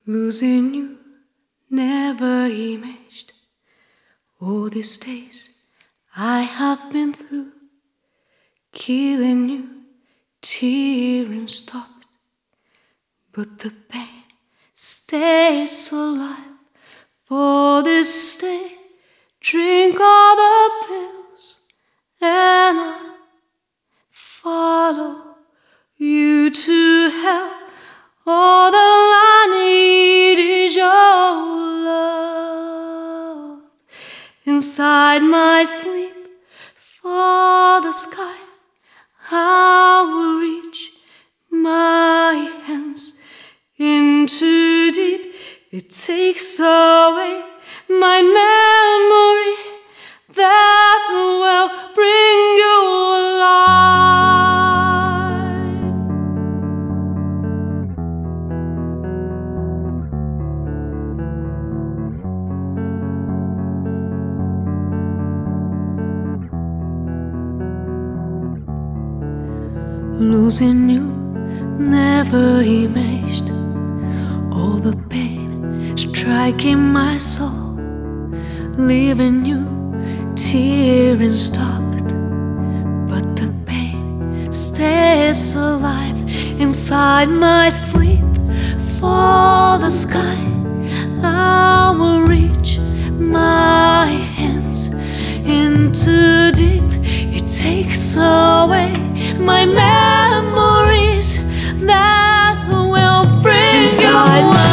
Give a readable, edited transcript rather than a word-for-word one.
Losing you, never imagined all these days I have been through. Killing you, tearing stopped, but the pain stays alive. For this day, drink all the pills, and I follow you to hell. All that I need is your love. Inside my sleep, for the sky, I will reach my hands into deep. It takes away my memory that will bring you alive. Losing you, never imagined all the pain striking my soul. Leaving you, tearing stopped, but the pain stays alive. Inside my sleep, for the sky, I will reach my hands into deep. It takes away my memories that will bring inside you.